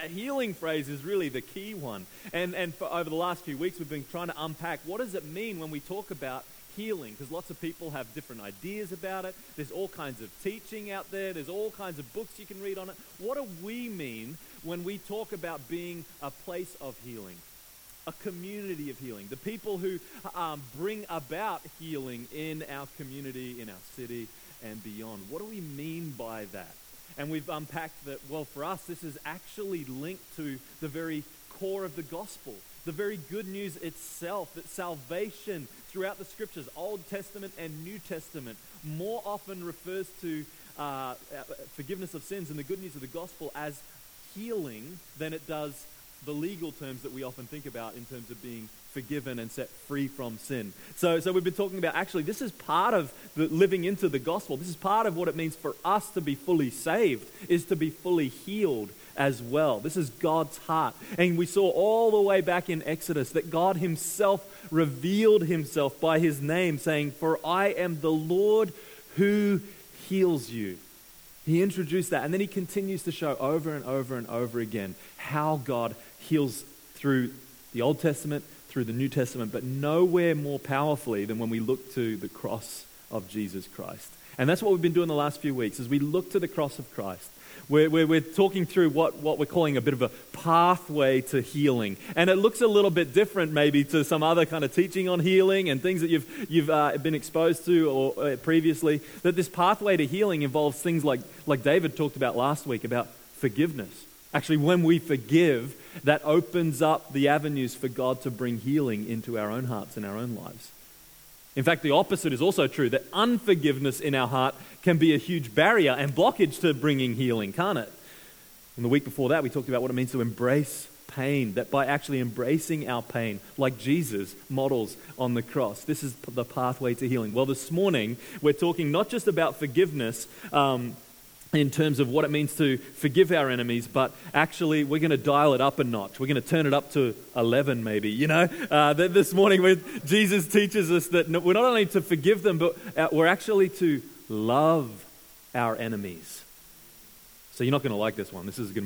that healing phrase is really the key one. And for over the last few weeks, we've been trying to unpack what does it mean when we talk about healing, because lots of people have different ideas about it. There's all kinds of teaching out there. There's all kinds of books you can read on it. What do we mean when we talk about being a place of healing, a community of healing, the people who bring about healing in our community, in our city, and beyond? What do we mean by that? And we've unpacked that, well, for us, this is actually linked to the very core of the gospel, the very good news itself, that salvation throughout the scriptures, Old Testament and New Testament, more often refers to forgiveness of sins and the good news of the gospel as healing than it does the legal terms that we often think about in terms of being forgiven and set free from sin. So we've been talking about, actually, this is part of the living into the gospel. This is part of what it means for us to be fully saved, is to be fully healed as well. This is God's heart. And we saw all the way back in Exodus that God himself revealed himself by his name, saying, "For I am the Lord who heals you." He introduced that, and then he continues to show over and over and over again how God heals through the Old Testament, through the New Testament, but nowhere more powerfully than when we look to the cross of Jesus Christ. And that's what we've been doing the last few weeks, as we look to the cross of Christ. We're talking through what we're calling a bit of a pathway to healing. And it looks a little bit different maybe to some other kind of teaching on healing and things that you've been exposed to or previously, that this pathway to healing involves things like David talked about last week, about forgiveness. Actually, when we forgive, that opens up the avenues for God to bring healing into our own hearts and our own lives. In fact, the opposite is also true, that unforgiveness in our heart can be a huge barrier and blockage to bringing healing, can't it? And the week before that, we talked about what it means to embrace pain, that by actually embracing our pain, like Jesus models on the cross, this is the pathway to healing. Well, this morning, we're talking not just about forgiveness, in terms of what it means to forgive our enemies, but actually we're going to dial it up a notch. We're going to turn it up to 11 maybe, this morning Jesus teaches us that we're not only to forgive them, but we're actually to love our enemies. So you're not going to like this one. This isn't going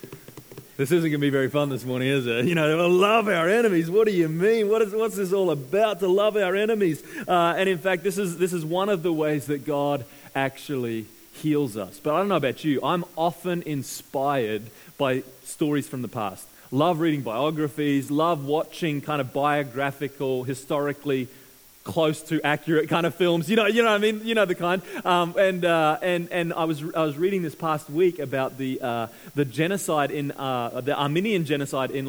to be very fun this morning, is it? Love our enemies. What do you mean? What's this all about, to love our enemies? And in fact, this is one of the ways that God actually heals us. But I don't know about you, I'm often inspired by stories from the past. Love reading biographies, love watching kind of biographical, historically close to accurate kind of films. You know what I mean? You know the kind. And I was reading this past week about the genocide in the Armenian genocide in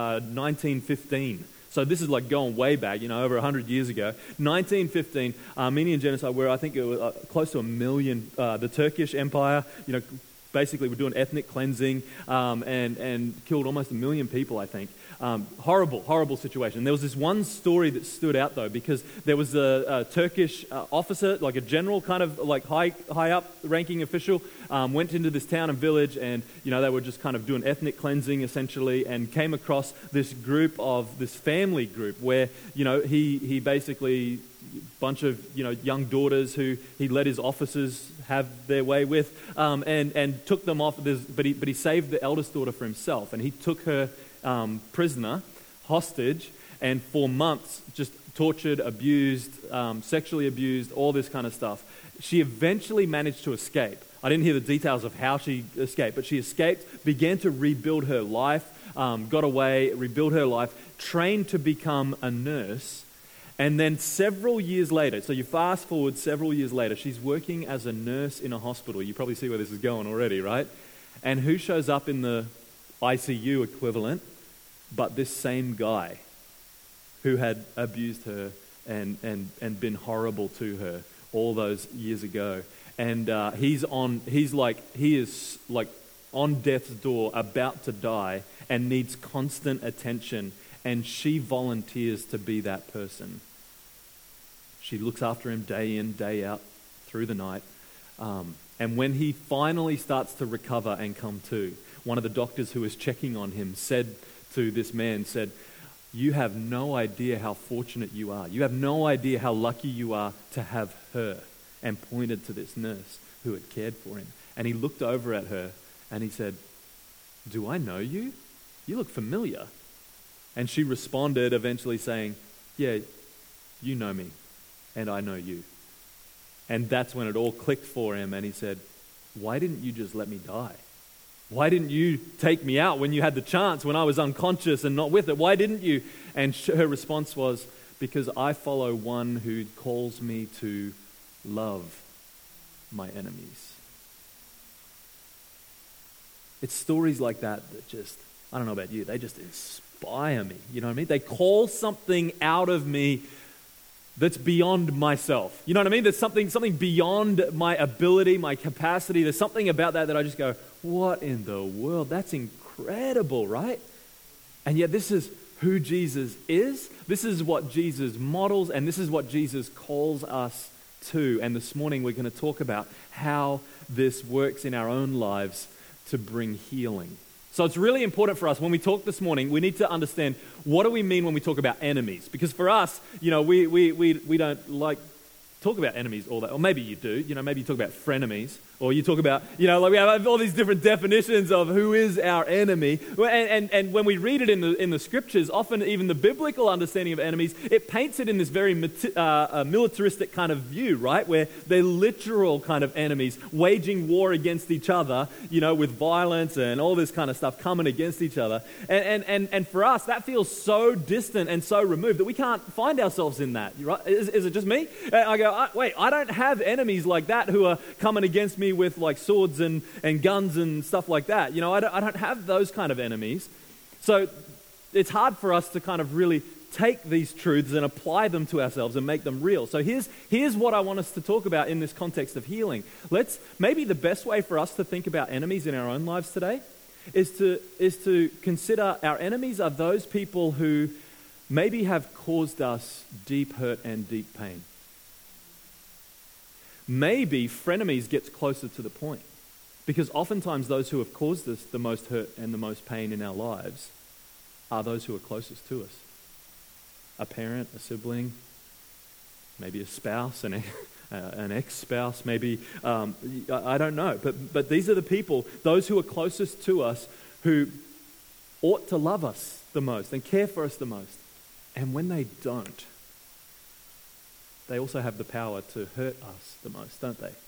1915. So this is like going way back, over 100 years ago. 1915, Armenian genocide, where I think it was close to 1 million, the Turkish Empire, basically were doing ethnic cleansing and killed almost 1 million people, I think. Horrible situation. There was this one story that stood out, though, because there was a Turkish officer, like a general kind of like high up ranking official, went into this town and village, and they were just kind of doing ethnic cleansing essentially, and came across this family group where he basically bunch of young daughters who he let his officers have their way with, and took them off. But he saved the eldest daughter for himself, and he took her prisoner, hostage, and for months just tortured, abused, sexually abused, all this kind of stuff. She eventually managed to escape. I didn't hear the details of how she escaped, but she escaped, began to rebuild her life, got away, rebuilt her life, trained to become a nurse, and then several years later, so you fast forward several years later, she's working as a nurse in a hospital. You probably see where this is going already, right? And who shows up in the ICU equivalent but this same guy who had abused her and been horrible to her all those years ago. And he is on death's door, about to die, and needs constant attention, and she volunteers to be that person. She looks after him day in, day out, through the night. And when he finally starts to recover and come to, one of the doctors who was checking on him said to this man, "You have no idea how fortunate you are. You have no idea how lucky you are to have her," and pointed to this nurse who had cared for him. And he looked over at her and he said, do I know you? You look familiar. And she responded eventually saying, yeah, you know me and I know you. And that's when it all clicked for him and he said, why didn't you just let me die? Why didn't you take me out when you had the chance, when I was unconscious and not with it? Why didn't you? And her response was, because I follow one who calls me to love my enemies. It's stories like that that just, I don't know about you, they just inspire me. You know what I mean? They call something out of me that's beyond myself. You know what I mean? There's something beyond my ability, my capacity. There's something about that I just go, what in the world? That's incredible, right? And yet this is who Jesus is. This is what Jesus models, and this is what Jesus calls us to. And this morning we're going to talk about how this works in our own lives to bring healing. So it's really important for us when we talk this morning, we need to understand what do we mean when we talk about enemies? Because for us, you know, we don't like talk about enemies all that, or maybe you do, you know, maybe you talk about frenemies, or you talk about, you know, like we have all these different definitions of who is our enemy. And when we read it in the scriptures, often even the biblical understanding of enemies, it paints it in this very militaristic kind of view, right? Where they're literal kind of enemies waging war against each other, you know, with violence and all this kind of stuff coming against each other. And for us, that feels so distant and so removed that we can't find ourselves in that, right? Is it just me? I go, wait, I don't have enemies like that who are coming against me with like swords and guns and stuff like that. You know, I don't have those kind of enemies. So it's hard for us to kind of really take these truths and apply them to ourselves and make them real. So here's what I want us to talk about in this context of healing. Maybe the best way for us to think about enemies in our own lives today is to consider our enemies are those people who maybe have caused us deep hurt and deep pain. Maybe frenemies gets closer to the point, because oftentimes those who have caused us the most hurt and the most pain in our lives are those who are closest to us. A parent, a sibling, maybe a spouse, an ex-spouse, maybe, I don't know. But these are the people, those who are closest to us, who ought to love us the most and care for us the most. And when they don't, they also have the power to hurt us the most, don't they?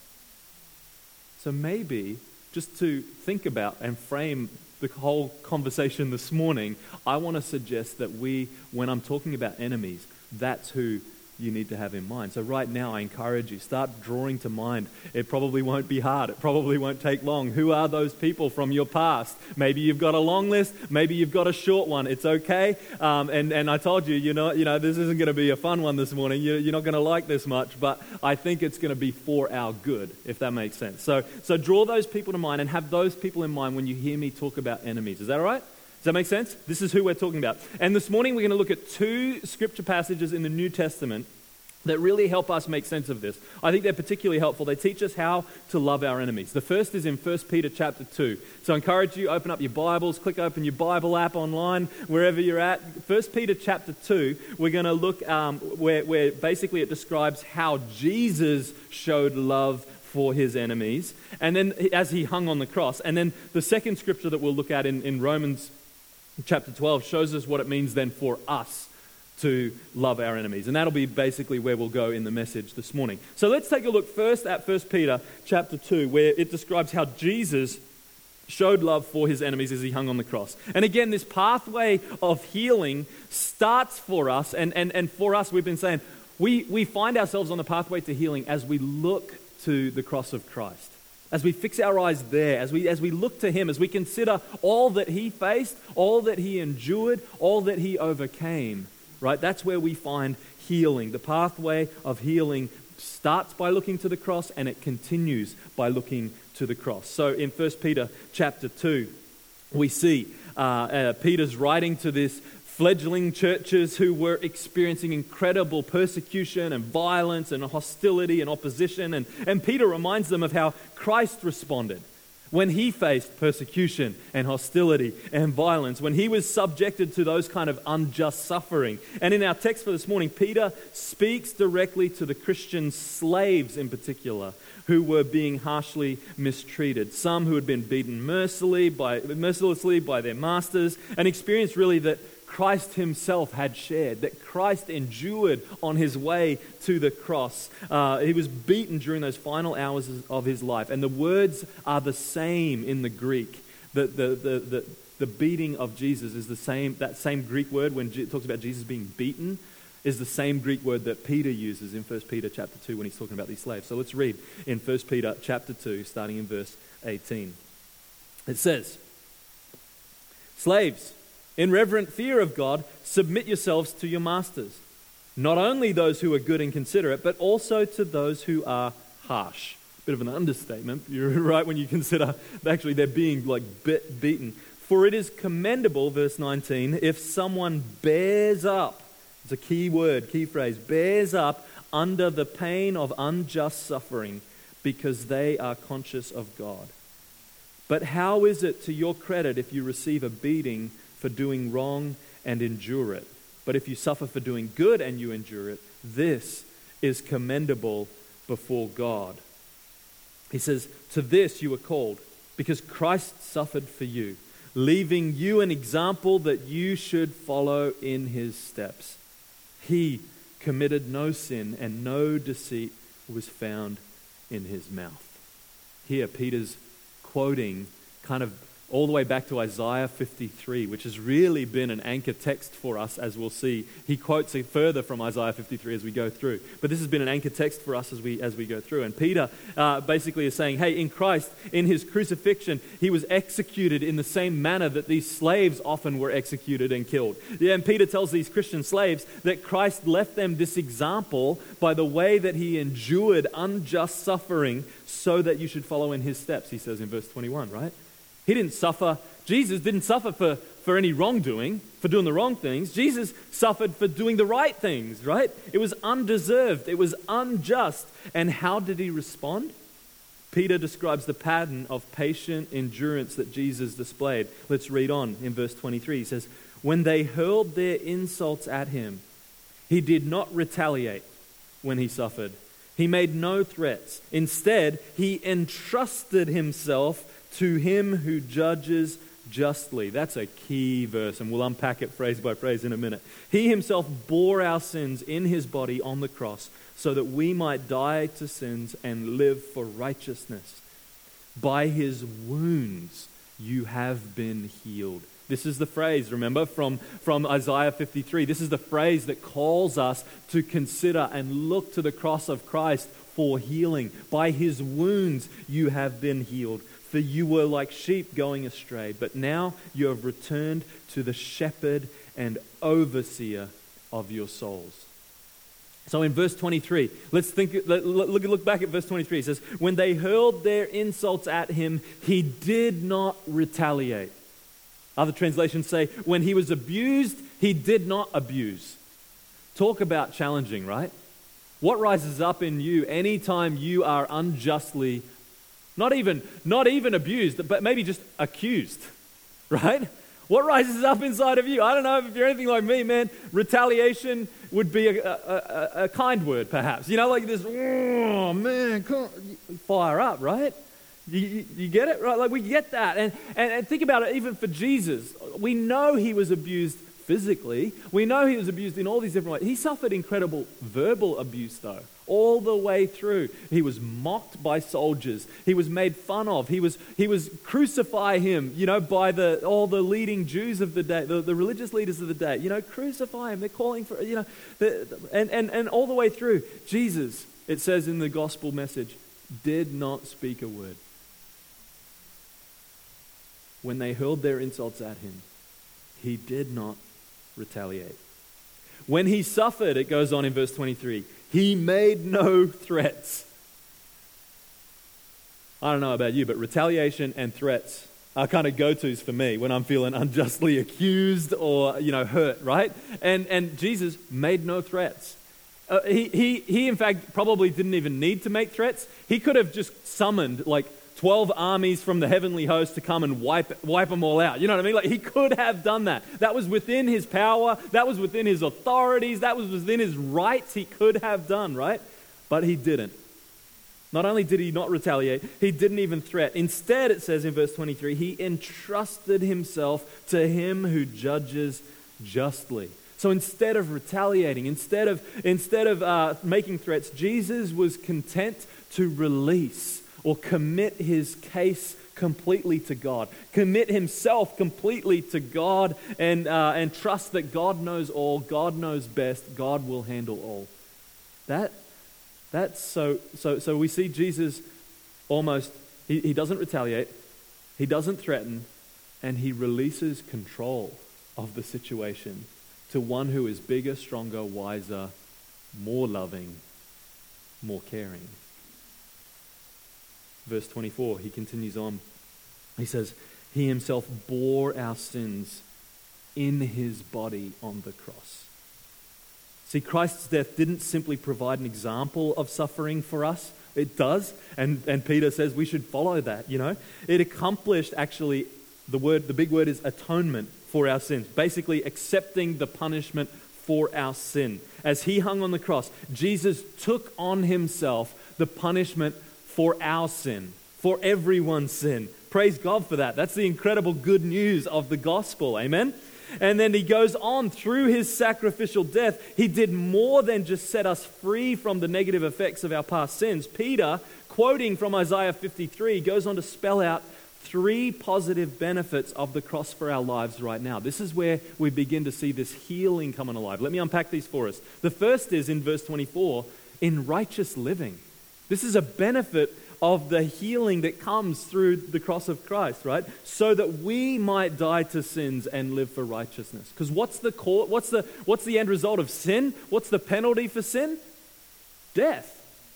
So maybe, just to think about and frame the whole conversation this morning, I want to suggest that when I'm talking about enemies, that's who you need to have in mind. So right now, I encourage you, start drawing to mind. It probably won't be hard. It probably won't take long. Who are those people from your past? Maybe you've got a long list. Maybe you've got a short one. It's okay. And I told you, you know, this isn't going to be a fun one this morning. You're not going to like this much, but I think it's going to be for our good, if that makes sense. So draw those people to mind and have those people in mind when you hear me talk about enemies. Is that all right? Does that make sense? This is who we're talking about. And this morning we're going to look at two scripture passages in the New Testament that really help us make sense of this. I think they're particularly helpful. They teach us how to love our enemies. The first is in 1 Peter chapter 2. So I encourage you, open up your Bibles, click open your Bible app online, wherever you're at. 1 Peter chapter 2, we're going to look where basically it describes how Jesus showed love for his enemies, and then as he hung on the cross. And then the second scripture that we'll look at in Romans chapter 12 shows us what it means then for us to love our enemies. And that'll be basically where we'll go in the message this morning. So let's take a look first at 1 Peter chapter 2, where it describes how Jesus showed love for his enemies as he hung on the cross. And again, this pathway of healing starts for us, and for us, we've been saying, we find ourselves on the pathway to healing as we look to the cross of Christ. As we fix our eyes there, as we look to him, as we consider all that he faced, all that he endured, all that he overcame, right? That's where we find healing. The pathway of healing starts by looking to the cross, and it continues by looking to the cross. So in 1 Peter chapter 2, we see Peter's writing to this fledgling churches who were experiencing incredible persecution and violence and hostility and opposition. And Peter reminds them of how Christ responded. when he faced persecution and hostility and violence, when he was subjected to those kind of unjust suffering. And in our text for this morning, Peter speaks directly to the Christian slaves in particular, who were being harshly mistreated. Some who had been beaten mercilessly by their masters, an experience really that Christ himself had shared, that Christ endured on his way to the cross. He was beaten during those final hours of his life. And the words are the same in the Greek. The beating of Jesus is the same. That same Greek word when it talks about Jesus being beaten is the same Greek word that Peter uses in 1 Peter chapter 2 when he's talking about these slaves. So let's read in 1 Peter chapter 2, starting in verse 18. It says, "Slaves, in reverent fear of God, submit yourselves to your masters, not only those who are good and considerate, but also to those who are harsh." Bit of an understatement, you're right, when you consider actually they're being like beaten. "For it is commendable," verse 19, "if someone bears up," it's a key word, key phrase, "bears up under the pain of unjust suffering, because they are conscious of God. But how is it to your credit if you receive a beating for doing wrong and endure it? But if you suffer for doing good and you endure it, this is commendable before God." He says, "To this you were called, because Christ suffered for you, leaving you an example that you should follow in his steps. He committed no sin, and no deceit was found in his mouth." Here Peter's quoting kind of all the way back to Isaiah 53, which has really been an anchor text for us, as we'll see. He quotes it further from Isaiah 53 as we go through. But this has been an anchor text for us as we go through. And Peter basically is saying, hey, in Christ, in his crucifixion, he was executed in the same manner that these slaves often were executed and killed. Yeah, and Peter tells these Christian slaves that Christ left them this example by the way that he endured unjust suffering so that you should follow in his steps, he says in verse 21, right? Jesus didn't suffer for any wrongdoing, for doing the wrong things. Jesus suffered for doing the right things, right? It was undeserved. It was unjust. And how did he respond? Peter describes the pattern of patient endurance that Jesus displayed. Let's read on in verse 23. He says, "When they hurled their insults at him, he did not retaliate when he suffered. He made no threats. Instead, he entrusted himself to him who judges justly." That's a key verse, and we'll unpack it phrase by phrase in a minute. "He himself bore our sins in his body on the cross so that we might die to sins and live for righteousness. By his wounds you have been healed." This is the phrase, remember, from Isaiah 53. This is the phrase that calls us to consider and look to the cross of Christ for healing. By his wounds you have been healed. For you were like sheep going astray, but now you have returned to the shepherd and overseer of your souls. So in verse 23, let's look back at verse 23. It says, "When they hurled their insults at him, he did not retaliate." Other translations say, "When he was abused, he did not abuse." Talk about challenging, right? What rises up in you anytime you are unjustly Not even abused, but maybe just accused, right? What rises up inside of you? I don't know if you're anything like me, man. Retaliation would be a kind word, perhaps. You know, like this, oh, man, fire up, right? You get it? Right? Like we get that. And think about it, even for Jesus. We know he was abused physically. We know he was abused in all these different ways. He suffered incredible verbal abuse, though, all the way through. He was mocked by soldiers. He was made fun of. He was crucify him, by all the leading Jews of the day, the religious leaders of the day. Crucify him. They're calling for, and all the way through. Jesus, it says in the gospel message, did not speak a word. When they hurled their insults at him, he did not retaliate. When he suffered, it goes on in verse 23, he made no threats. I don't know about you, but retaliation and threats are kind of go-tos for me when I'm feeling unjustly accused or, hurt, right? And Jesus made no threats. He in fact probably didn't even need to make threats. He could have just summoned like 12 armies from the heavenly host to come and wipe them all out. You know what I mean? Like, he could have done that. That was within his power. That was within his authorities. That was within his rights. He could have done, right? But he didn't. Not only did he not retaliate, he didn't even threat. Instead, it says in verse 23, he entrusted himself to him who judges justly. So instead of retaliating, instead of making threats, Jesus was content to release or commit his case completely to God. Commit himself completely to God and trust that God knows all, God knows best, God will handle all. That's so we see Jesus almost, he doesn't retaliate, he doesn't threaten, and he releases control of the situation to one who is bigger, stronger, wiser, more loving, more caring. Verse 24, he continues on. He says, he himself bore our sins in his body on the cross. See, Christ's death didn't simply provide an example of suffering for us. It does, and Peter says we should follow that, you know. It accomplished, actually, the big word is atonement for our sins. Basically accepting the punishment for our sin. As he hung on the cross, Jesus took on himself the punishment for our sin, for everyone's sin. Praise God for that. That's the incredible good news of the gospel. Amen? And then he goes on through his sacrificial death. He did more than just set us free from the negative effects of our past sins. Peter, quoting from Isaiah 53, goes on to spell out 3 positive benefits of the cross for our lives right now. This is where we begin to see this healing coming alive. Let me unpack these for us. The first is in verse 24, in righteous living. This is a benefit of the healing that comes through the cross of Christ, right? So that we might die to sins and live for righteousness. Because what's the end result of sin? What's the penalty for sin? Death.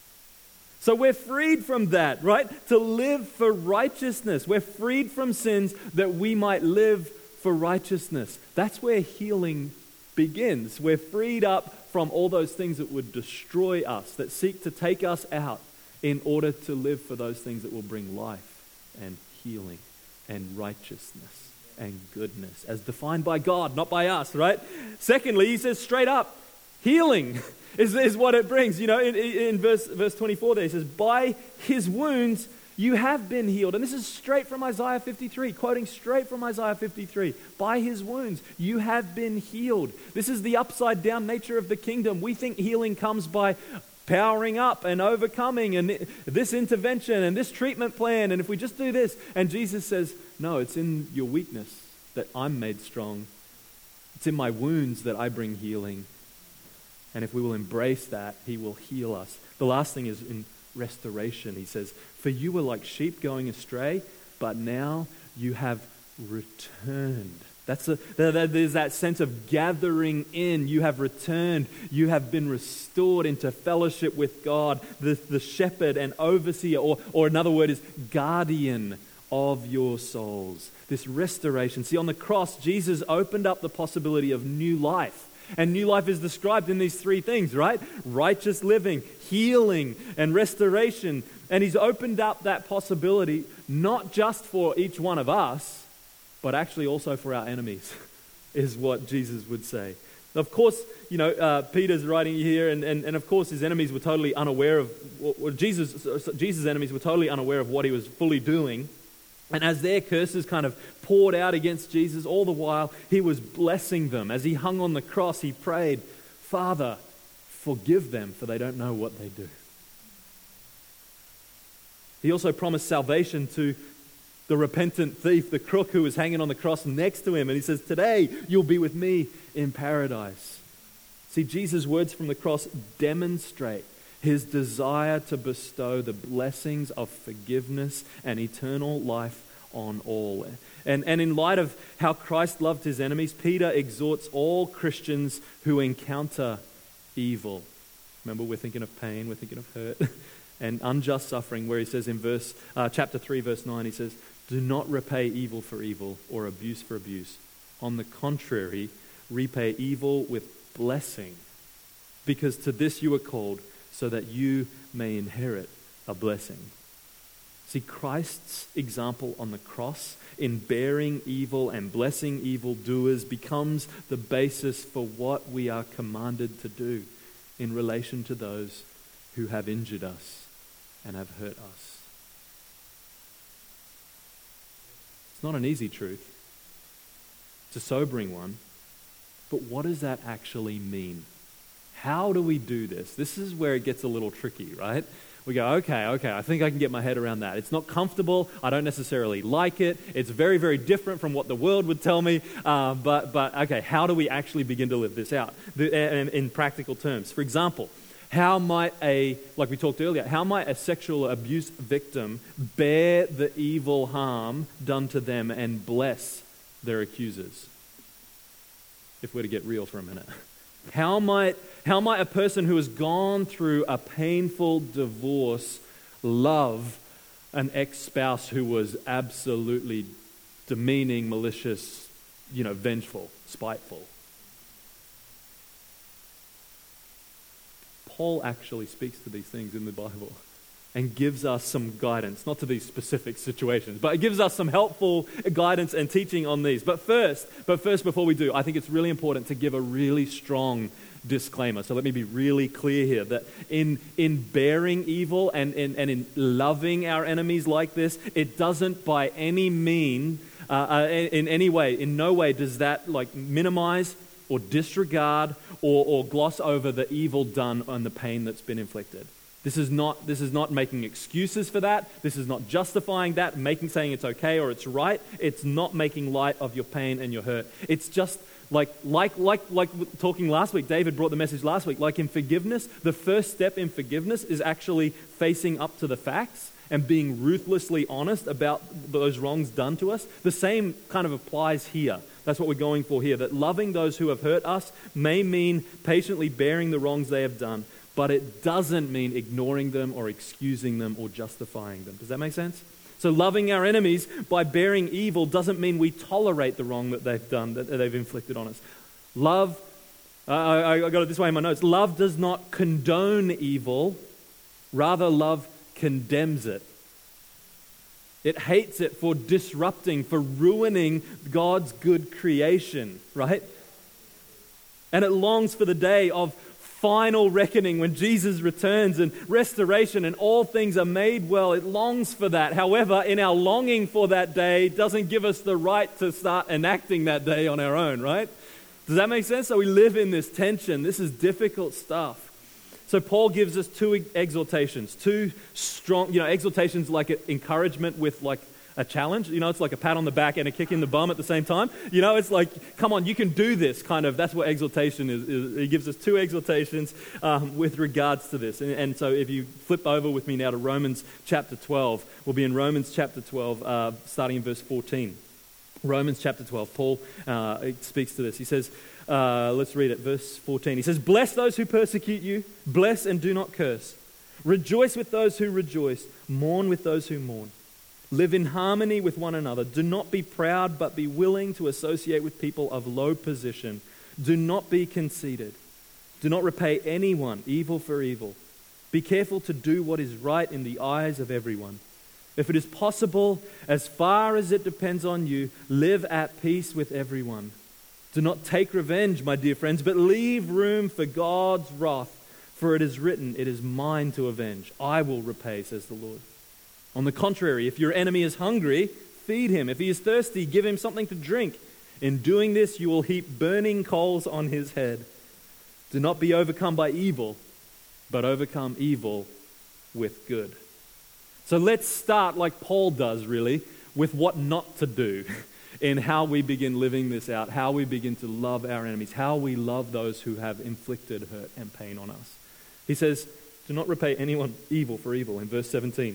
So we're freed from that, right? To live for righteousness. We're freed from sins that we might live for righteousness. That's where healing begins. We're freed up from all those things that would destroy us, that seek to take us out, in order to live for those things that will bring life and healing and righteousness and goodness, as defined by God, not by us, right? Secondly, he says straight up, healing is what it brings. You know, in verse 24 there, he says, by his wounds you have been healed. And this is straight from Isaiah 53, quoting straight from Isaiah 53. By his wounds you have been healed. This is the upside down nature of the kingdom. We think healing comes by powering up and overcoming and this intervention and this treatment plan, and if we just do this. And Jesus says, no, it's in your weakness that I'm made strong. It's in my wounds that I bring healing. And if we will embrace that, he will heal us. The last thing is in restoration. He says, for you were like sheep going astray, but now you have returned. There's that sense of gathering in. You have returned. You have been restored into fellowship with God, the shepherd and overseer, or another word is guardian of your souls. This restoration. See, on the cross, Jesus opened up the possibility of new life. And new life is described in these 3 things, right? Righteous living, healing, and restoration. And he's opened up that possibility not just for each one of us, but actually also for our enemies, is what Jesus would say. Of course, you know, Peter's writing here, and of course his enemies were totally unaware of, Jesus' enemies were totally unaware of what he was fully doing. And as their curses kind of poured out against Jesus, all the while he was blessing them. As he hung on the cross, he prayed, Father, forgive them, for they don't know what they do. He also promised salvation to the repentant thief, the crook who was hanging on the cross next to him. And he says, today you'll be with me in paradise. See, Jesus' words from the cross demonstrate his desire to bestow the blessings of forgiveness and eternal life on all. And in light of how Christ loved his enemies, Peter exhorts all Christians who encounter evil. Remember, we're thinking of pain, we're thinking of hurt and unjust suffering, where he says in chapter 3, verse 9, he says, do not repay evil for evil or abuse for abuse. On the contrary, repay evil with blessing, because to this you are called, so that you may inherit a blessing. See, Christ's example on the cross in bearing evil and blessing evildoers becomes the basis for what we are commanded to do in relation to those who have injured us and have hurt us. It's not an easy truth. It's a sobering one. But what does that actually mean? How do we do this? This is where it gets a little tricky, right? We go, okay, I think I can get my head around that. It's not comfortable. I don't necessarily like it. It's very, very different from what the world would tell me. But okay, how do we actually begin to live this out in practical terms? For example, how might like we talked earlier, how might a sexual abuse victim bear the evil harm done to them and bless their accusers? If we're to get real for a minute. How might a person who has gone through a painful divorce love an ex-spouse who was absolutely demeaning, malicious, vengeful, spiteful? Paul actually speaks to these things in the Bible and gives us some guidance, not to these specific situations, but it gives us some helpful guidance and teaching on these. But first, before we do, I think it's really important to give a really strong disclaimer. So let me be really clear here that in bearing evil and in loving our enemies like this, it doesn't by any mean, in no way does that minimize or disregard or gloss over the evil done and the pain that's been inflicted. This is not making excuses for that. This is not justifying that, saying it's okay or it's right. It's not making light of your pain and your hurt. It's just like talking last week. David brought the message last week. Like in forgiveness, the first step in forgiveness is actually facing up to the facts and being ruthlessly honest about those wrongs done to us. The same kind of applies here. That's what we're going for here. That loving those who have hurt us may mean patiently bearing the wrongs they have done, but it doesn't mean ignoring them or excusing them or justifying them. Does that make sense? So loving our enemies by bearing evil doesn't mean we tolerate the wrong that they've done, that they've inflicted on us. Love, I got it this way in my notes, love does not condone evil, rather love condemns it. It hates it for disrupting, for ruining God's good creation, right? And it longs for the day of final reckoning when Jesus returns and restoration and all things are made well. It longs for that. However, in our longing for that day, it doesn't give us the right to start enacting that day on our own, right? Does that make sense? So we live in this tension. This is difficult stuff. So Paul gives us two exhortations, two strong, exhortations like encouragement with like a challenge. It's like a pat on the back and a kick in the bum at the same time. It's like, come on, you can do this, kind of. That's what exhortation is. He gives us two exhortations with regards to this. And so if you flip over with me now to Romans chapter 12, we'll be in Romans chapter 12, starting in verse 14. Romans chapter 12, Paul speaks to this. He says, let's read it, verse 14. He says, "Bless those who persecute you, bless and do not curse. Rejoice with those who rejoice, mourn with those who mourn. Live in harmony with one another. Do not be proud, but be willing to associate with people of low position. Do not be conceited. Do not repay anyone evil for evil. Be careful to do what is right in the eyes of everyone. If it is possible, as far as it depends on you, live at peace with everyone. Do not take revenge, my dear friends, but leave room for God's wrath. For it is written, 'It is mine to avenge. I will repay,' says the Lord. On the contrary, if your enemy is hungry, feed him. If he is thirsty, give him something to drink. In doing this, you will heap burning coals on his head. Do not be overcome by evil, but overcome evil with good." So let's start like Paul does, really, with what not to do in how we begin living this out, how we begin to love our enemies, how we love those who have inflicted hurt and pain on us. He says, do not repay anyone evil for evil in verse 17.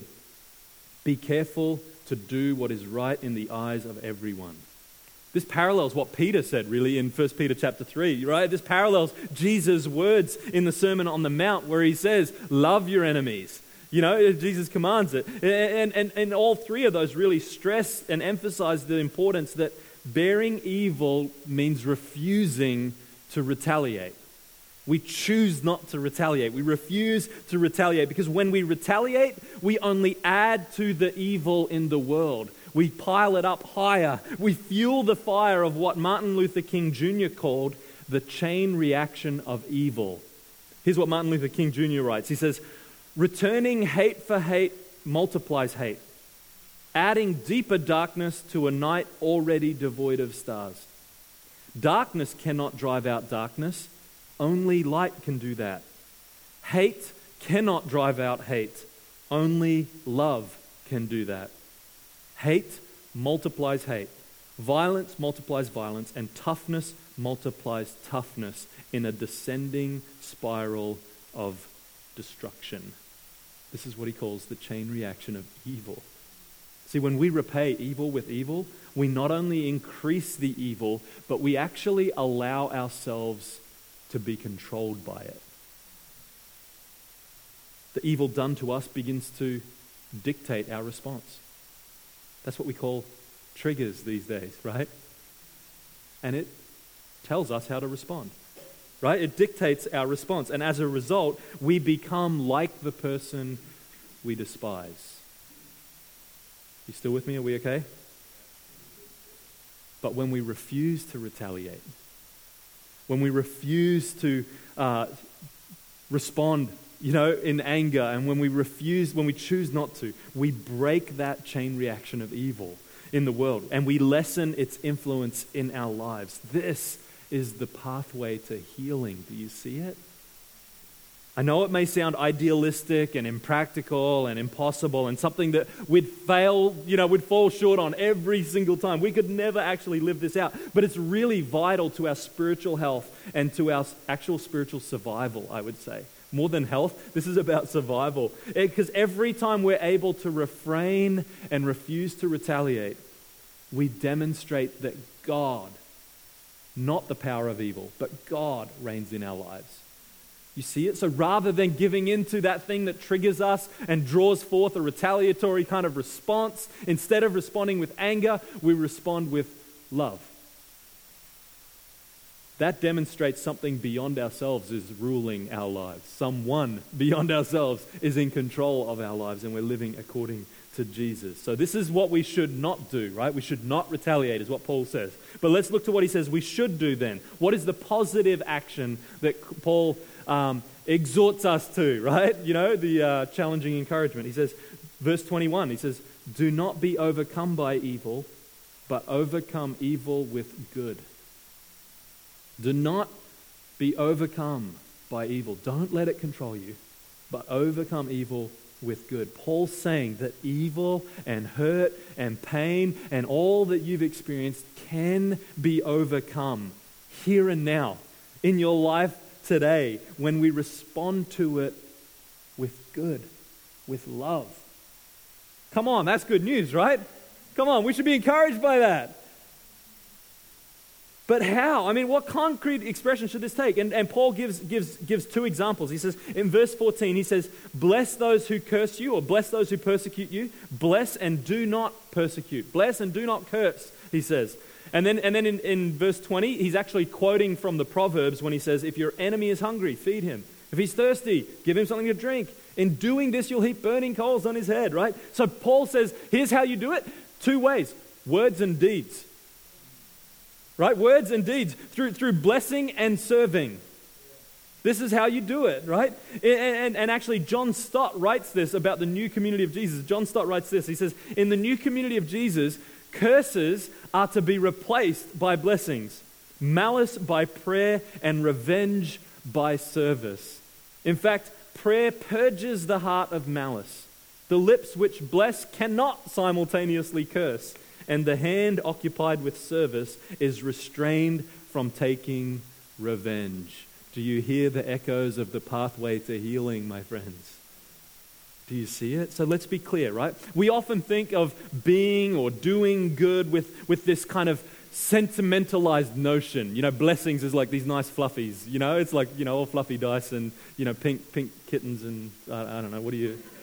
Be careful to do what is right in the eyes of everyone. This parallels what Peter said, really, in 1 Peter chapter 3, right? This parallels Jesus' words in the Sermon on the Mount where he says, love your enemies. Jesus commands it. And all three of those really stress and emphasize the importance that bearing evil means refusing to retaliate. We choose not to retaliate. We refuse to retaliate because when we retaliate, we only add to the evil in the world. We pile it up higher. We fuel the fire of what Martin Luther King Jr. called the chain reaction of evil. Here's what Martin Luther King Jr. writes. He says, returning hate for hate multiplies hate, adding deeper darkness to a night already devoid of stars. Darkness cannot drive out darkness. Only light can do that. Hate cannot drive out hate. Only love can do that. Hate multiplies hate. Violence multiplies violence, and toughness multiplies toughness in a descending spiral of destruction. This is what he calls the chain reaction of evil. See, when we repay evil with evil, we not only increase the evil, but we actually allow ourselves to be controlled by it. The evil done to us begins to dictate our response. That's what we call triggers these days, right? And it tells us how to respond, right? It dictates our response. And as a result, we become like the person we despise. You still with me? Are we okay? But when we refuse to retaliate, when we refuse to respond, in anger, and when we choose not to, we break that chain reaction of evil in the world, and we lessen its influence in our lives. This is the pathway to healing. Do you see it? I know it may sound idealistic and impractical and impossible and something that we'd fall short on every single time. We could never actually live this out. But it's really vital to our spiritual health and to our actual spiritual survival, I would say. More than health, this is about survival. Because every time we're able to refrain and refuse to retaliate, we demonstrate that God, not the power of evil, but God reigns in our lives. You see it? So rather than giving in to that thing that triggers us and draws forth a retaliatory kind of response, instead of responding with anger, we respond with love. That demonstrates something beyond ourselves is ruling our lives. Someone beyond ourselves is in control of our lives, and we're living according to Jesus. So this is what we should not do, right? We should not retaliate, is what Paul says. But let's look to what he says we should do then. What is the positive action that Paul exhorts us to, right? The challenging encouragement. He says, verse 21, he says, do not be overcome by evil, but overcome evil with good. Do not be overcome by evil. Don't let it control you, but overcome evil with good. Paul's saying that evil and hurt and pain and all that you've experienced can be overcome here and now in your life today when we respond to it with good, with love. Come on, that's good news, right? Come on, we should be encouraged by that. But how? I mean, what concrete expression should this take? And Paul gives two examples. He says, in verse 14, he says, bless those who curse you, or bless those who persecute you. Bless and do not persecute. Bless and do not curse, he says. And then in verse 20, he's actually quoting from the Proverbs when he says, if your enemy is hungry, feed him. If he's thirsty, give him something to drink. In doing this, you'll heap burning coals on his head, right? So Paul says, here's how you do it. Two ways, words and deeds. Right? Words and deeds, through blessing and serving. This is how you do it, right? And actually, John Stott writes this about the new community of Jesus. John Stott writes this. He says, in the new community of Jesus, curses are to be replaced by blessings, malice by prayer, and revenge by service. In fact, prayer purges the heart of malice. The lips which bless cannot simultaneously curse, and the hand occupied with service is restrained from taking revenge. Do you hear the echoes of the pathway to healing, my friends? Do you see it? So let's be clear, right? We often think of being or doing good with this kind of sentimentalized notion. Blessings is like these nice fluffies. It's like, all fluffy dice and, pink kittens and I don't know, what do you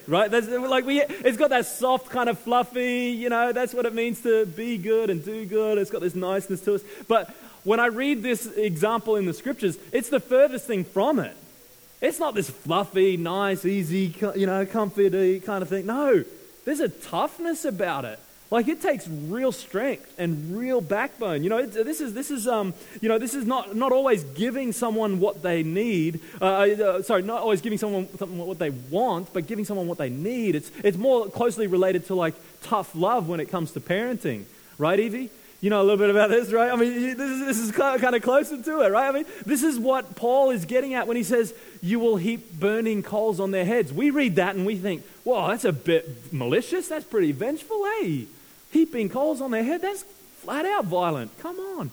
right? It's got that soft kind of fluffy, that's what it means to be good and do good. It's got this niceness to us. But when I read this example in the scriptures, it's the furthest thing from it. It's not this fluffy, nice, easy, comfy kind of thing. No, there's a toughness about it. Like, it takes real strength and real backbone. This is not always giving someone what they need. Not always giving someone what they want, but giving someone what they need. It's more closely related to like tough love when it comes to parenting, right, Evie? You know a little bit about this, right? I mean, this is kind of closer to it, right? I mean, this is what Paul is getting at when he says, you will heap burning coals on their heads. We read that and we think, whoa, that's a bit malicious. That's pretty vengeful. Hey, heaping coals on their head, that's flat out violent. Come on.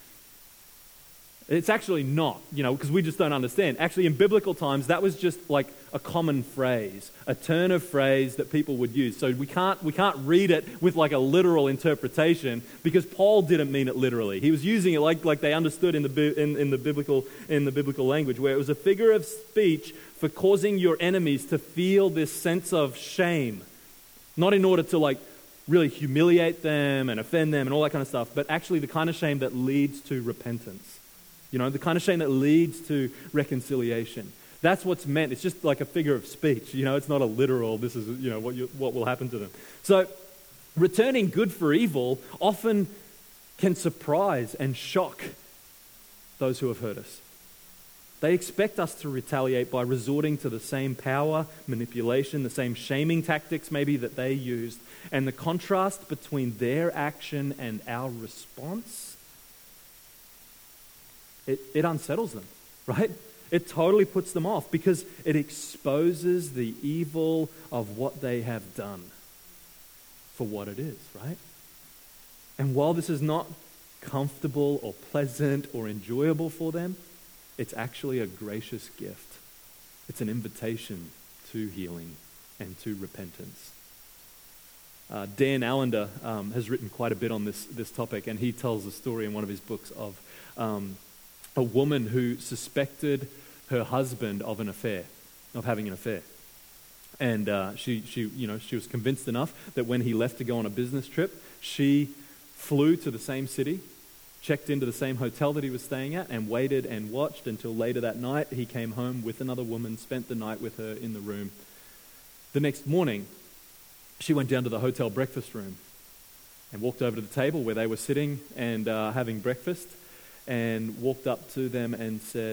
It's actually not, because we just don't understand. Actually, in biblical times, that was just like a common phrase, a turn of phrase that people would use. So we can't read it with like a literal interpretation because Paul didn't mean it literally. He was using it like they understood in the biblical language, where it was a figure of speech for causing your enemies to feel this sense of shame, not in order to like really humiliate them and offend them and all that kind of stuff, but actually the kind of shame that leads to repentance. The kind of shame that leads to reconciliation. That's what's meant. It's just like a figure of speech. It's not a literal, this is, what will happen to them. So, returning good for evil often can surprise and shock those who have hurt us. They expect us to retaliate by resorting to the same power, manipulation, the same shaming tactics maybe that they used. And the contrast between their action and our response, it unsettles them, right? It totally puts them off because it exposes the evil of what they have done for what it is, right? And while this is not comfortable or pleasant or enjoyable for them, it's actually a gracious gift. It's an invitation to healing and to repentance. Dan Allender has written quite a bit on this topic, and he tells a story in one of his books of a woman who suspected her husband of having an affair. And she was convinced enough that when he left to go on a business trip, she flew to the same city, checked into the same hotel that he was staying at, and waited and watched until later that night he came home with another woman, spent the night with her in the room. The next morning, she went down to the hotel breakfast room and walked over to the table where they were sitting and having breakfast, and walked up to them and said,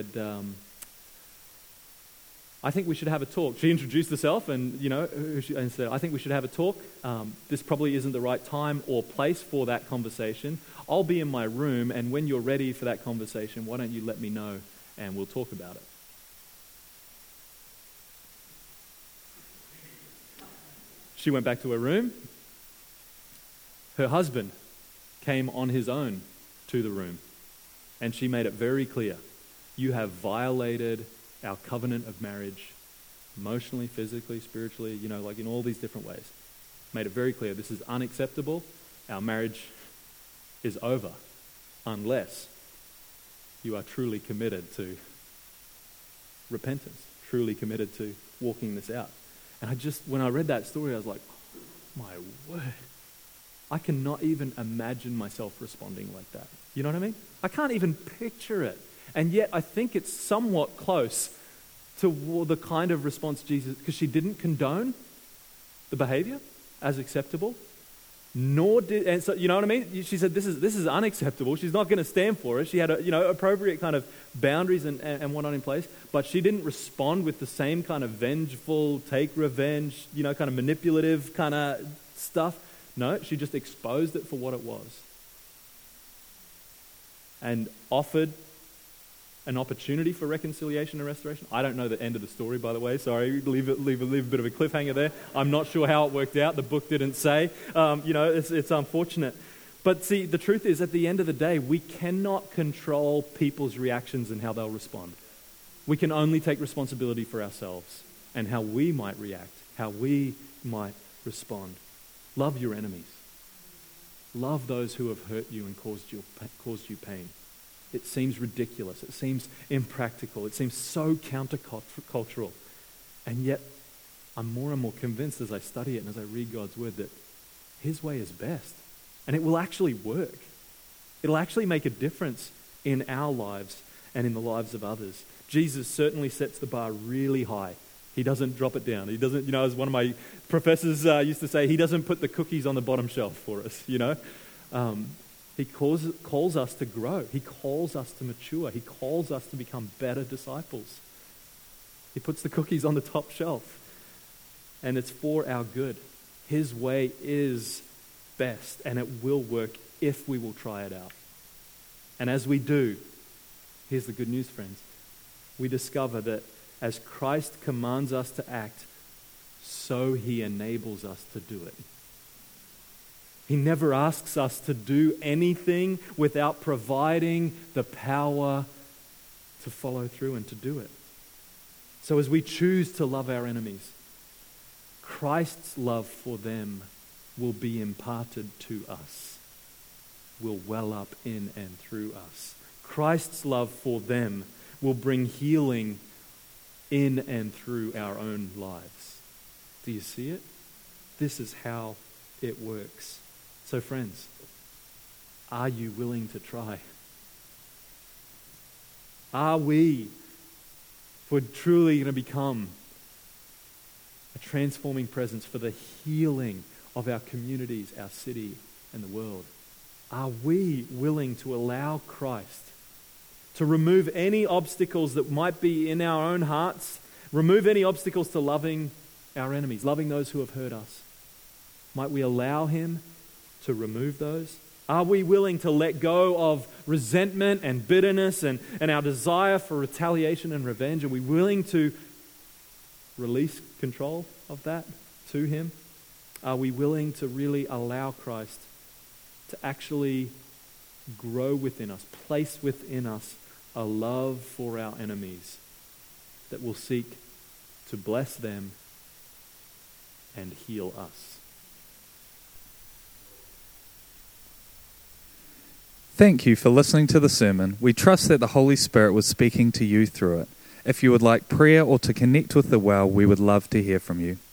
I think we should have a talk. She introduced herself and said, I think we should have a talk. This probably isn't the right time or place for that conversation. I'll be in my room, and when you're ready for that conversation, why don't you let me know and we'll talk about it. She went back to her room. Her husband came on his own to the room. And she made it very clear, you have violated our covenant of marriage, emotionally, physically, spiritually, like in all these different ways. Made it very clear, this is unacceptable. Our marriage is over unless you are truly committed to repentance, truly committed to walking this out. And when I read that story, I was like, oh, my word. I cannot even imagine myself responding like that. You know what I mean? I can't even picture it. And yet I think it's somewhat close to the kind of response Jesus, because she didn't condone the behavior as acceptable, and so, you know what I mean? She said, this is unacceptable. She's not going to stand for it. She had appropriate kind of boundaries and whatnot in place, but she didn't respond with the same kind of vengeful, take revenge, kind of manipulative kind of stuff. No, she just exposed it for what it was and offered an opportunity for reconciliation and restoration. I don't know the end of the story, by the way. Sorry, leave a bit of a cliffhanger there. I'm not sure how it worked out. The book didn't say. It's unfortunate. But see, the truth is, at the end of the day, we cannot control people's reactions and how they'll respond. We can only take responsibility for ourselves and how we might react, how we might respond. Love your enemies. Love those who have hurt you and caused you pain. It seems ridiculous. It seems impractical. It seems so countercultural. And yet, I'm more and more convinced as I study it and as I read God's word that his way is best. And it will actually work. It'll actually make a difference in our lives and in the lives of others. Jesus certainly sets the bar really high. He doesn't drop it down. He doesn't, as one of my professors used to say, he doesn't put the cookies on the bottom shelf for us, He calls us to grow. He calls us to mature. He calls us to become better disciples. He puts the cookies on the top shelf. And it's for our good. His way is best, and it will work if we will try it out. And as we do, here's the good news, friends. We discover that as Christ commands us to act, so he enables us to do it. He never asks us to do anything without providing the power to follow through and to do it. So as we choose to love our enemies, Christ's love for them will be imparted to us, will well up in and through us. Christ's love for them will bring healing in and through our own lives. Do you see it? This is how it works. So friends, are you willing to try? Are we, if we're truly going to become a transforming presence for the healing of our communities, our city, and the world, are we willing to allow Christ to remove any obstacles that might be in our own hearts, remove any obstacles to loving our enemies, loving those who have hurt us? Might we allow him to remove those? Are we willing to let go of resentment and bitterness and our desire for retaliation and revenge? Are we willing to release control of that to him? Are we willing to really allow Christ to actually grow within us, place within us a love for our enemies that will seek to bless them and heal us? Thank you for listening to the sermon. We trust that the Holy Spirit was speaking to you through it. If you would like prayer or to connect with the Well, we would love to hear from you.